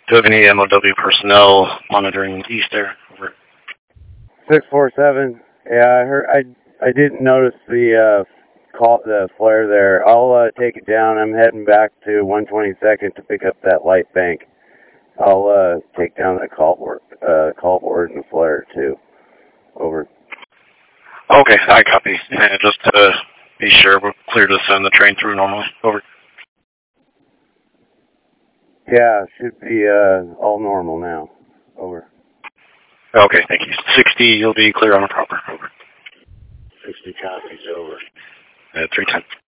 Do you have any MOW personnel monitoring east there? Over. 647. Yeah, I heard. I didn't notice the flare there. I'll take it down. I'm heading back to 122nd to pick up that light bank. I'll take down that call board and the flare too. Over. Okay, I copy. Yeah, just to be sure we're clear to send the train through normally. Over. Yeah, should be all normal now. Over. Okay, thank you. 60, you'll be clear on the proper. Over. 60 copies. Over. 310.